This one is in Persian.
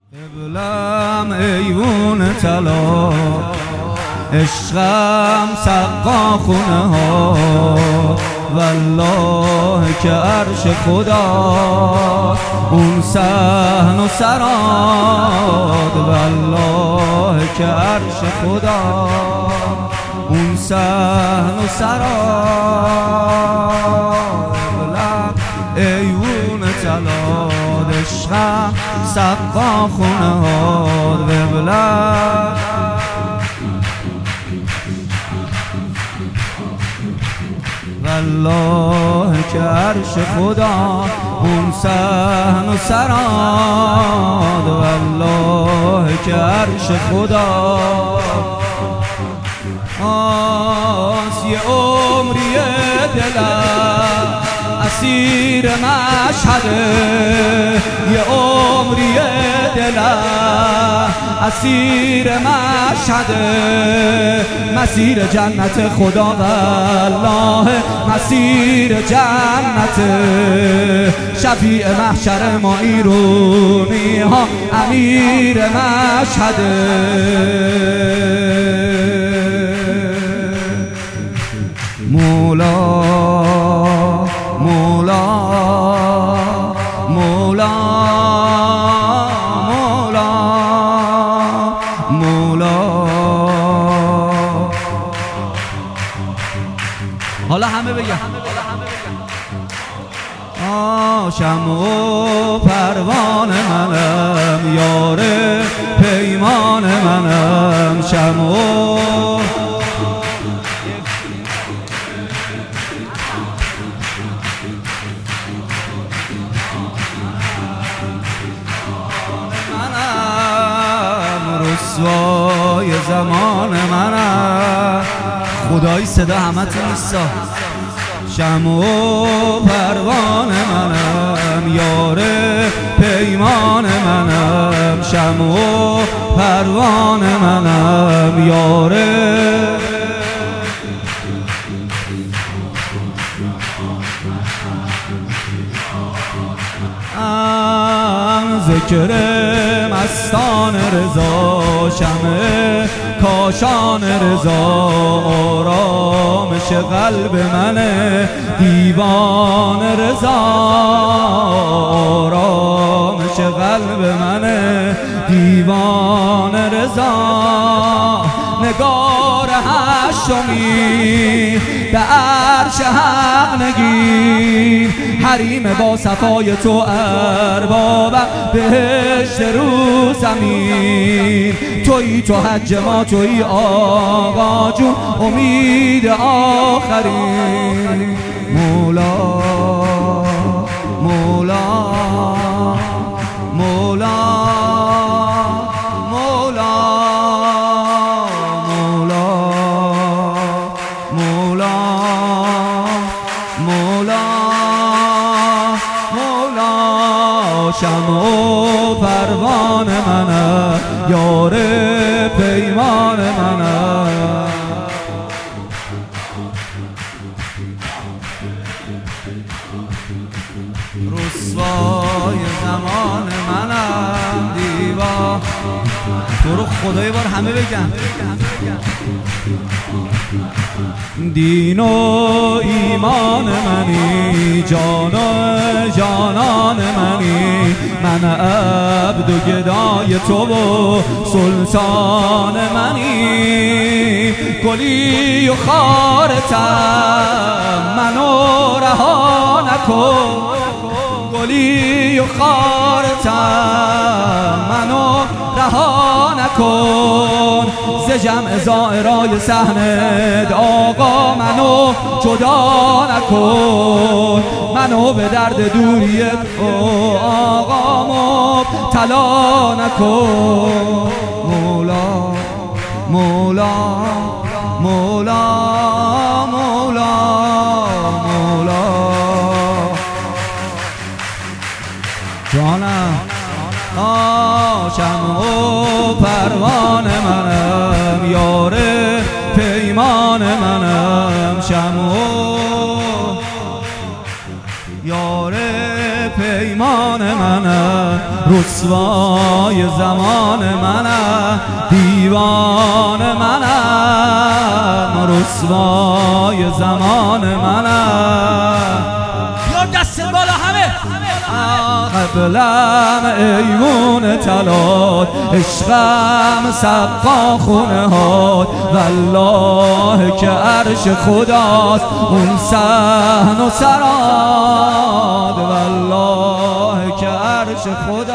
قبلم ایوون طلا، عشقم سقا خونه ها، والله که عرش خدا اون صحن و سراد، والله که عرش خدا اون صحن و سراد. ایوون طلا، عشقم سقا خونه ها، قبلم والله که عرش خدا اون صحن و سراد، والله که عرش خدا یه عمری دلم اسیر مشهده، یه عمری دلم اسیر مشهده، مسیر جنت خدا والله مسیر جنت، شفیع محشر ما ایرونی ها امیر مشهده. مولا مولا مولا مولا مولا. حالا همه بگن شمع و پروانه منم، یار پیمان منم، شمع و رسوای زمان منم، خدای صدا همتون نیستا، شمع و پروانه منم، یار پیمان منم، شمع و پروانه منم، یار ذکر مستان رضا، شمع کاشان رضا، آرامش قلب منه دیوان رضا، آرامش قلب منه دیوان رضا. نگار هشمی به عرش حق نگین، حریم با صفای تو اربابم بهشت رو زمین، تویی تو حج ما، تویی آقا جون امید آخرین. مولا مولا مولا مولا مولا مولا مولا. شمع و پروانه منم، یار پیمان منم، رسوای زمان منم، دیوا تو رو خدای بار همه بگن دین و ایمان منی، جان و جانان منی، من عبد و گدای تو و سلطان منی، گلی و خارتم منو رها نکن، گلی و خارتم منو رها نکن، ز جمع زائرای صحنت آقا منو جدا نکن، منو به درد دوریت آقا مبتلا نکن. مولا مولا مولا مولا مولا. جانم شمع و پروانه منم، یار پیمان منم، شمع و یار پیمان پیمان منه، رسوای زمان منه، دیوان منه، رسوای زمان منه. یا دست بالا همه. قبلم ایمون تلات، عشقم سقا خونه هات، والله که عرش خداست اون صحن و سراد، والله که عرش خداست.